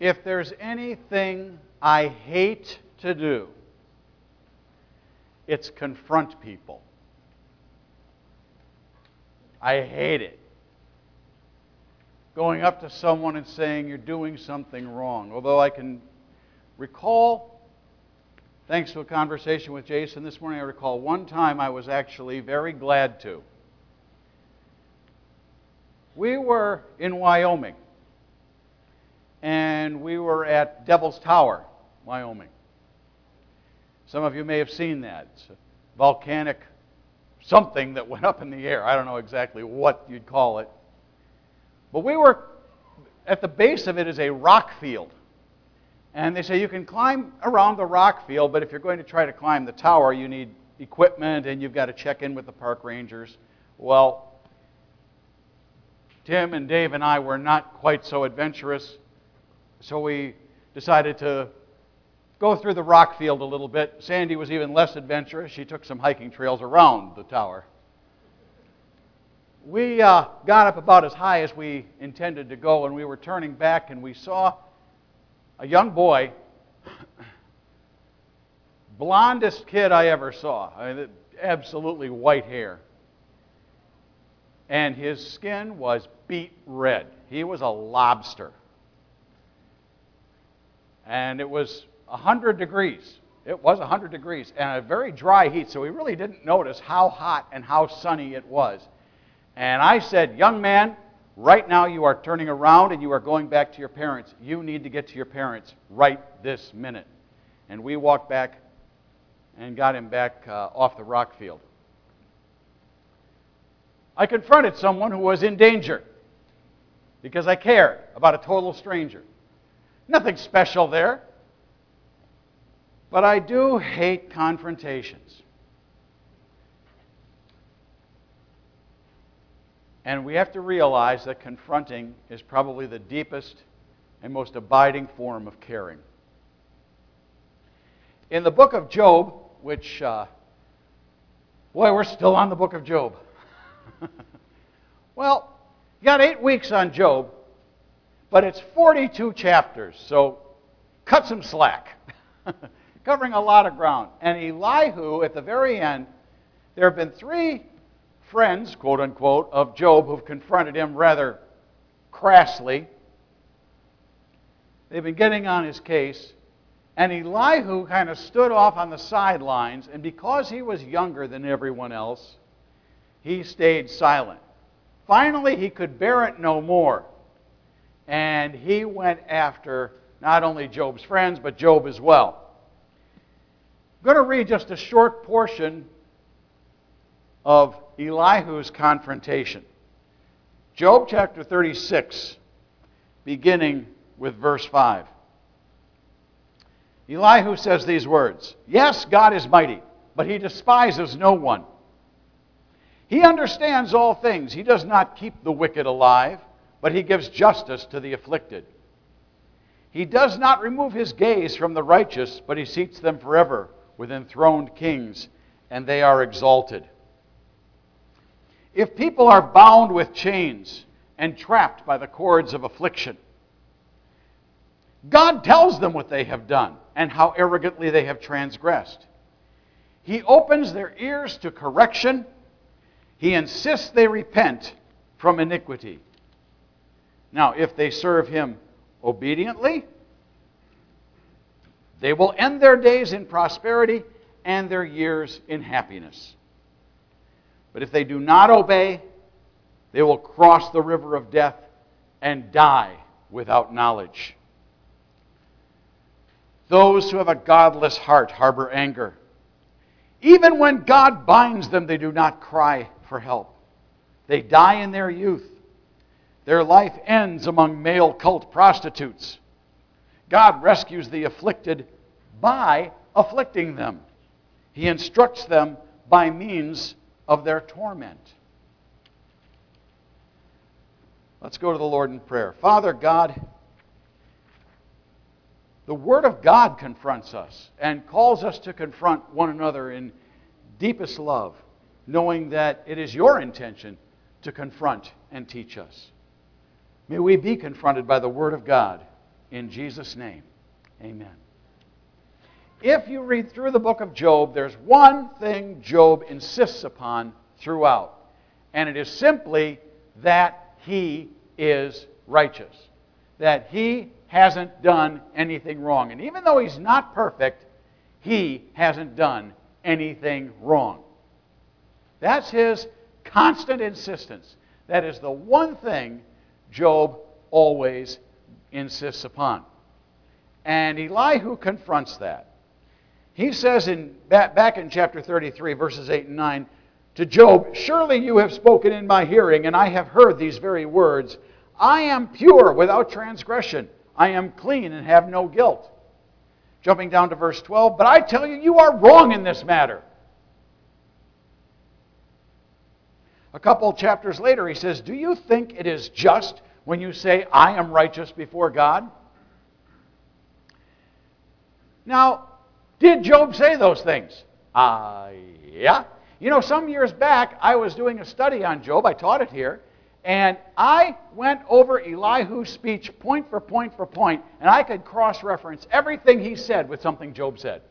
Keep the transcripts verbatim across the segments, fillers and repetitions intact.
If there's anything I hate to do, it's confront people. I hate it. Going up to someone and saying you're doing something wrong. Although I can recall, thanks to a conversation with Jason this morning, I recall one time I was actually very glad to. We were in Wyoming, and we were at Devil's Tower, Wyoming. Some of you may have seen that. It's a volcanic something that went up in the air. I don't know exactly what you'd call it. But we were, at the base of it is a rock field. And they say you can climb around the rock field, but if you're going to try to climb the tower, you need equipment and you've got to check in with the park rangers. Well, Tim and Dave and I were not quite so adventurous, so we decided to go through the rock field a little bit. Sandy was even less adventurous. She took some hiking trails around the tower. We uh, got up about as high as we intended to go, and we were turning back, and we saw a young boy, blondest kid I ever saw, I mean, absolutely white hair. And his skin was beet red. He was a lobster. And it was one hundred degrees. It was one hundred degrees and a very dry heat, so we really didn't notice how hot and how sunny it was. And I said, young man, right now you are turning around and you are going back to your parents. You need to get to your parents right this minute. And we walked back and got him back uh, off the rock field. I confronted someone who was in danger because I cared about a total stranger. Nothing special there. But I do hate confrontations. And we have to realize that confronting is probably the deepest and most abiding form of caring. In the book of Job, which, uh, boy, we're still on the book of Job. Well, you got eight weeks on Job, but it's forty-two chapters, so cut some slack. Covering a lot of ground. And Elihu, at the very end, there have been three friends, quote unquote, of Job who've confronted him rather crassly. They've been getting on his case. And Elihu kind of stood off on the sidelines, and because he was younger than everyone else, he stayed silent. Finally, he could bear it no more. And he went after not only Job's friends, but Job as well. I'm going to read just a short portion of Elihu's confrontation. Job chapter thirty-six, beginning with verse five. Elihu says these words, "Yes, God is mighty, but he despises no one. He understands all things. He does not keep the wicked alive, but he gives justice to the afflicted. He does not remove his gaze from the righteous, but he seats them forever with enthroned kings, and they are exalted. If people are bound with chains and trapped by the cords of affliction, God tells them what they have done and how arrogantly they have transgressed. He opens their ears to correction. He insists they repent from iniquity. Now, if they serve him obediently, they will end their days in prosperity and their years in happiness. But if they do not obey, they will cross the river of death and die without knowledge. Those who have a godless heart harbor anger. Even when God binds them, they do not cry for help. They die in their youth. Their life ends among male cult prostitutes. God rescues the afflicted by afflicting them. He instructs them by means of their torment." Let's go to the Lord in prayer. Father God, the Word of God confronts us and calls us to confront one another in deepest love, knowing that it is your intention to confront and teach us. May we be confronted by the Word of God In Jesus' name, amen. If you read through the book of Job, there's one thing Job insists upon throughout, and it is simply that he is righteous, that he hasn't done anything wrong. And even though he's not perfect, he hasn't done anything wrong. That's his constant insistence. That is the one thing Job always insists upon. And Elihu confronts that. He says in back, back in chapter thirty-three, verses eight and nine, to Job, "Surely you have spoken in my hearing, and I have heard these very words. I am pure without transgression. I am clean and have no guilt." Jumping down to verse twelve, "But I tell you, you are wrong in this matter." A couple chapters later, he says, "Do you think it is just when you say, 'I am righteous before God'?" Now, did Job say those things? Uh, yeah. You know, some years back, I was doing a study on Job. I taught it here. And I went over Elihu's speech point for point for point, and I could cross-reference everything he said with something Job said.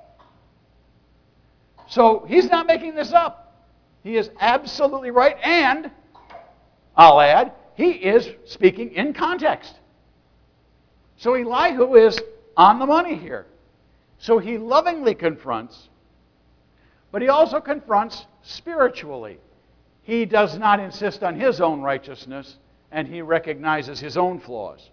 So he's not making this up. He is absolutely right, and I'll add, he is speaking in context. So Elihu is on the money here. So he lovingly confronts, but he also confronts spiritually. He does not insist on his own righteousness, and he recognizes his own flaws.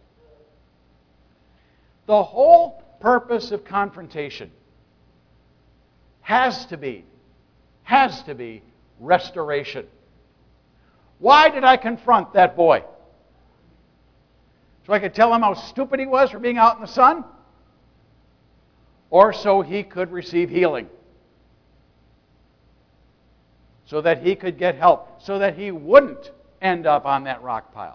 The whole purpose of confrontation has to be, has to be restoration. Why did I confront that boy? So I could tell him how stupid he was for being out in the sun? Or so he could receive healing? So that he could get help, so that he wouldn't end up on that rock pile.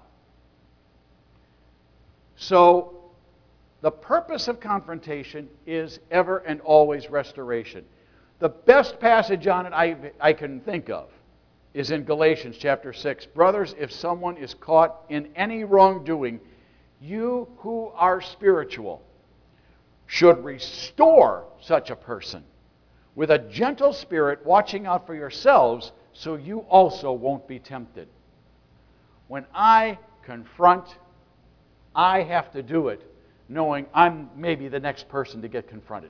So, the purpose of confrontation is ever and always restoration. The best passage on it I, I can think of is in Galatians chapter six. "Brothers, if someone is caught in any wrongdoing, you who are spiritual should restore such a person with a gentle spirit, watching out for yourselves, so you also won't be tempted." When I confront, I have to do it knowing I'm maybe the next person to get confronted.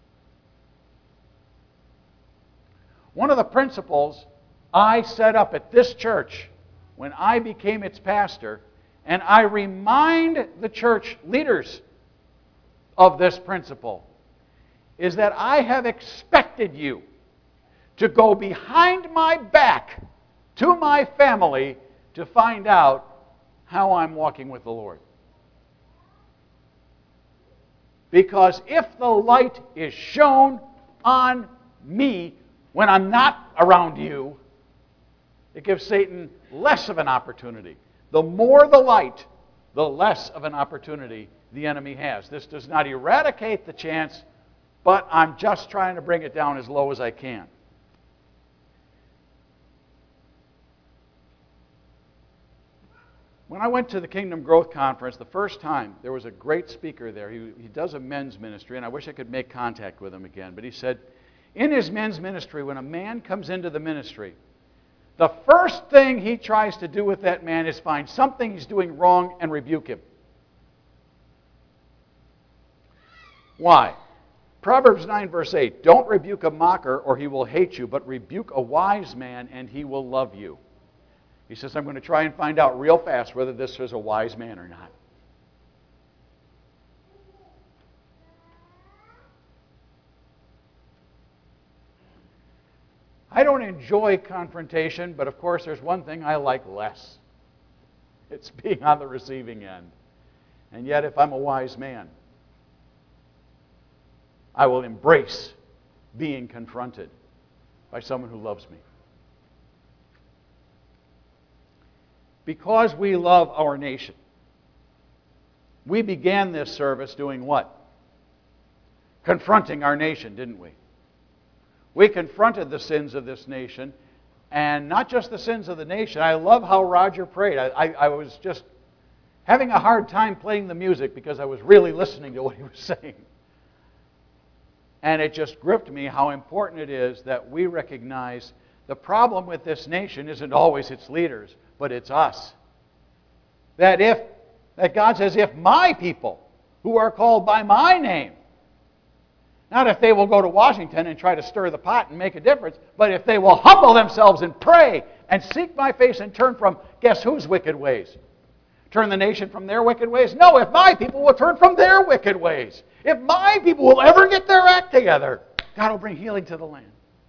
One of the principles I set up at this church when I became its pastor, and I remind the church leaders of this principle, is that I have expected you to go behind my back to my family to find out how I'm walking with the Lord. Because if the light is shown on me when I'm not around you, it gives Satan less of an opportunity. The more the light, the less of an opportunity the enemy has. This does not eradicate the chance, but I'm just trying to bring it down as low as I can. When I went to the Kingdom Growth Conference the first time, there was a great speaker there. He, he does a men's ministry, and I wish I could make contact with him again. But he said, in his men's ministry, when a man comes into the ministry, the first thing he tries to do with that man is find something he's doing wrong and rebuke him. Why? Proverbs nine, verse eight, "Don't rebuke a mocker, or he will hate you, but rebuke a wise man, and he will love you." He says, I'm going to try and find out real fast whether this is a wise man or not. I don't enjoy confrontation, but of course there's one thing I like less. It's being on the receiving end. And yet if I'm a wise man, I will embrace being confronted by someone who loves me. Because we love our nation, we began this service doing what? Confronting our nation, didn't we? We confronted the sins of this nation, and not just the sins of the nation. I love how Roger prayed. I, I, I was just having a hard time playing the music because I was really listening to what he was saying. And it just gripped me how important it is that we recognize the problem with this nation isn't always its leaders, but it's us. That if, that God says, if my people who are called by my name, not if they will go to Washington and try to stir the pot and make a difference, but if they will humble themselves and pray and seek my face and turn from, guess whose wicked ways? Turn the nation from their wicked ways? No, if my people will turn from their wicked ways. If my people will ever get their act together, God will bring healing to the land.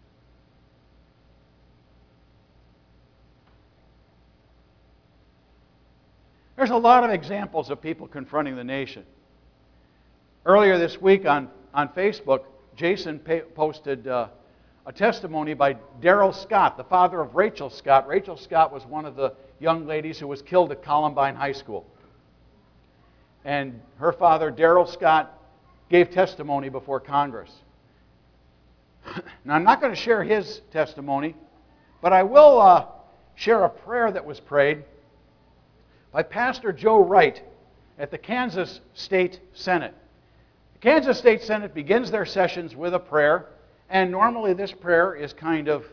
There's a lot of examples of people confronting the nation. Earlier this week on, on Facebook, Jason pa- posted uh, a testimony by Daryl Scott, the father of Rachel Scott. Rachel Scott was one of the young ladies who was killed at Columbine High School. And her father, Daryl Scott, gave testimony before Congress. Now, I'm not going to share his testimony, but I will uh, share a prayer that was prayed by Pastor Joe Wright at the Kansas State Senate. The Kansas State Senate begins their sessions with a prayer, and normally this prayer is kind of,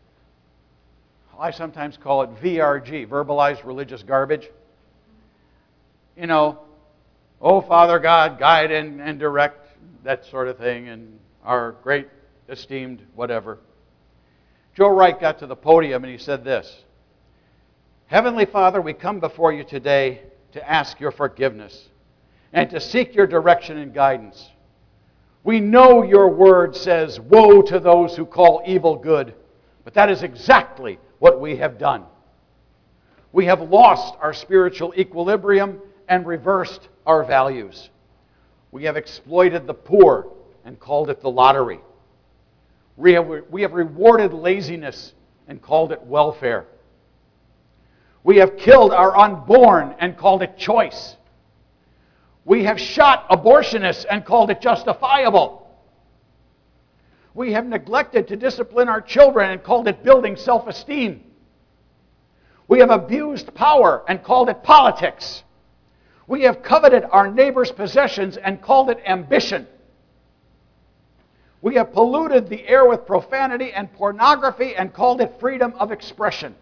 I sometimes call it V R G, verbalized religious garbage. You know, oh, Father God, guide and, and direct, that sort of thing, and our great esteemed whatever. Joe Wright got to the podium and he said this: Heavenly Father, we come before you today to ask your forgiveness and to seek your direction and guidance. We know your word says, woe to those who call evil good, but that is exactly what we have done. We have lost our spiritual equilibrium and reversed our values. We have exploited the poor and called it the lottery. We have, we have rewarded laziness and called it welfare. We have killed our unborn and called it choice. We have shot abortionists and called it justifiable. We have neglected to discipline our children and called it building self-esteem. We have abused power and called it politics. We have coveted our neighbor's possessions and called it ambition. We have polluted the air with profanity and pornography and called it freedom of expression.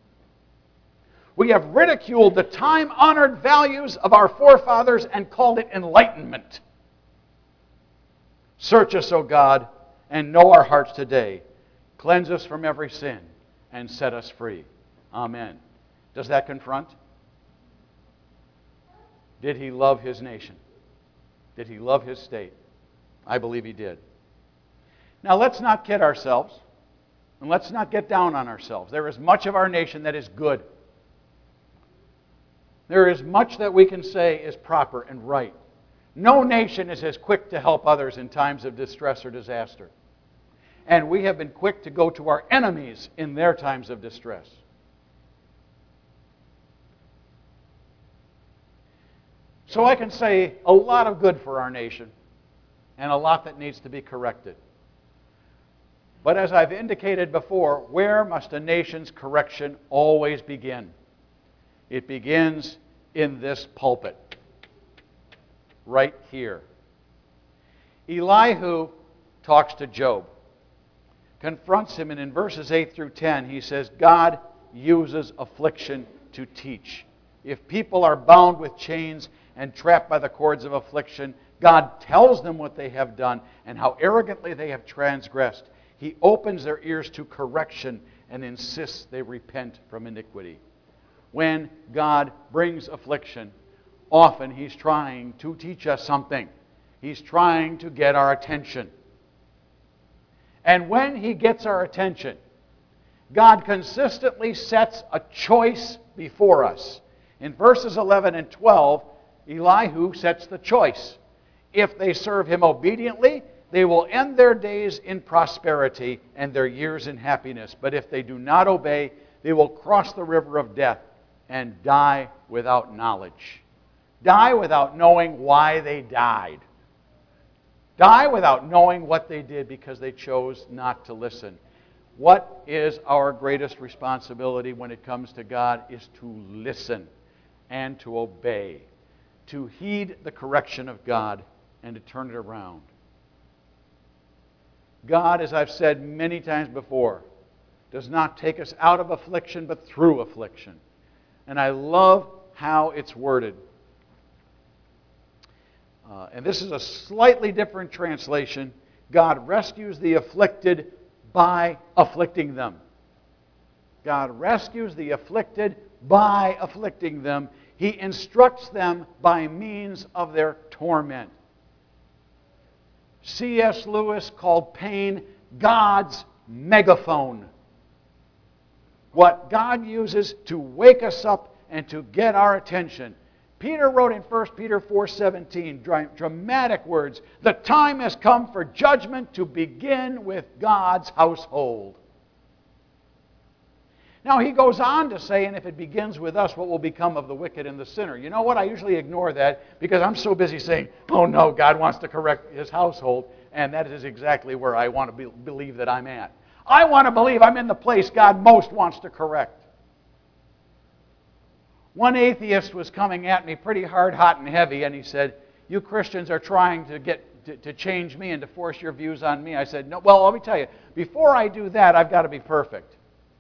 We have ridiculed the time-honored values of our forefathers and called it enlightenment. Search us, O God, and know our hearts today. Cleanse us from every sin and set us free. Amen. Does that confront? Did he love his nation? Did he love his state? I believe he did. Now, let's not kid ourselves, and let's not get down on ourselves. There is much of our nation that is good. There is much that we can say is proper and right. No nation is as quick to help others in times of distress or disaster. And we have been quick to go to our enemies in their times of distress. So I can say a lot of good for our nation and a lot that needs to be corrected. But as I've indicated before, where must a nation's correction always begin? It begins in this pulpit, right here. Elihu talks to Job, confronts him, and in verses eight through ten, he says, God uses affliction to teach. If people are bound with chains and trapped by the cords of affliction, God tells them what they have done and how arrogantly they have transgressed. He opens their ears to correction and insists they repent from iniquity. When God brings affliction, often He's trying to teach us something. He's trying to get our attention. And when He gets our attention, God consistently sets a choice before us. In verses eleven and twelve, Elihu sets the choice. If they serve Him obediently, they will end their days in prosperity and their years in happiness. But if they do not obey, they will cross the river of death and die without knowledge. Die without knowing why they died. Die without knowing what they did because they chose not to listen. What is our greatest responsibility when it comes to God is to listen. and to obey, to heed the correction of God and to turn it around. God, as I've said many times before, does not take us out of affliction, but through affliction. And I love how it's worded. Uh, and this is a slightly different translation. God rescues the afflicted by afflicting them. God rescues the afflicted by afflicting them. He instructs them by means of their torment. C S Lewis called pain God's megaphone. What God uses to wake us up and to get our attention. Peter wrote in First Peter four seventeen, dramatic words, "The time has come for judgment to begin with God's household." Now he goes on to say, and if it begins with us, what will become of the wicked and the sinner? You know what? I usually ignore that because I'm so busy saying, oh no, God wants to correct his household, and that is exactly where I want to be, believe that I'm at. I want to believe I'm in the place God most wants to correct. One atheist was coming at me pretty hard, hot, and heavy, and he said, you Christians are trying to get to, to change me and to force your views on me. I said, no, well, let me tell you, before I do that, I've got to be perfect.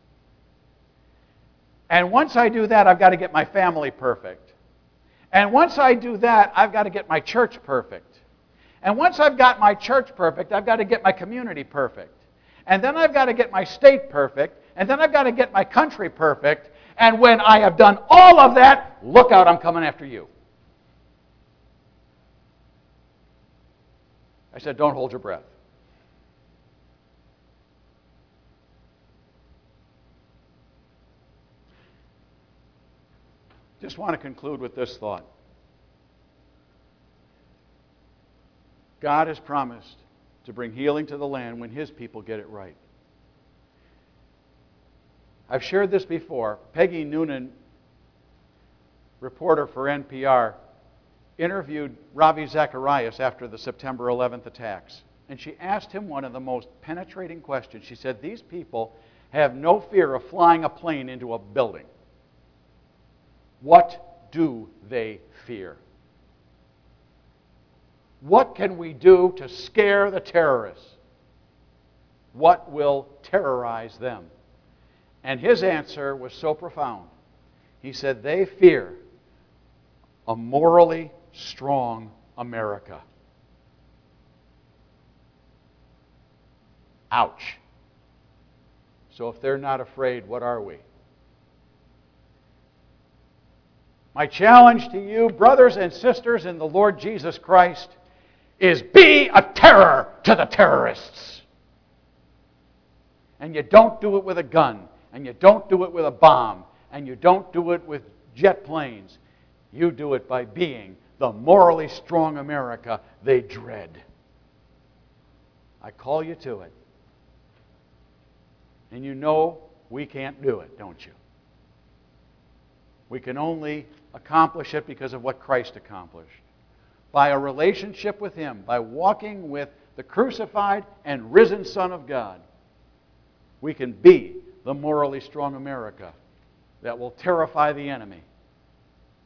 And once I do that, I've got to get my family perfect. And once I do that, I've got to get my church perfect. And once I've got my church perfect, I've got to get my community perfect. And then I've got to get my state perfect. And then I've got to get my country perfect. And when I have done all of that, look out, I'm coming after you. I said, don't hold your breath. Just want to conclude with this thought. God has promised to bring healing to the land when His people get it right. I've shared this before. Peggy Noonan, reporter for N P R, interviewed Ravi Zacharias after the September eleventh attacks. And she asked him one of the most penetrating questions. She said, these people have no fear of flying a plane into a building. What do they fear? What can we do to scare the terrorists? What will terrorize them? And his answer was so profound. He said, they fear a morally strong America. Ouch. So if they're not afraid, what are we? My challenge to you, brothers and sisters in the Lord Jesus Christ, is be a terror to the terrorists. And you don't do it with a gun, and you don't do it with a bomb, and you don't do it with jet planes. You do it by being the morally strong America they dread. I call you to it. And you know we can't do it, don't you? We can only accomplish it because of what Christ accomplished. By a relationship with Him, by walking with the crucified and risen Son of God, we can be the morally strong America that will terrify the enemy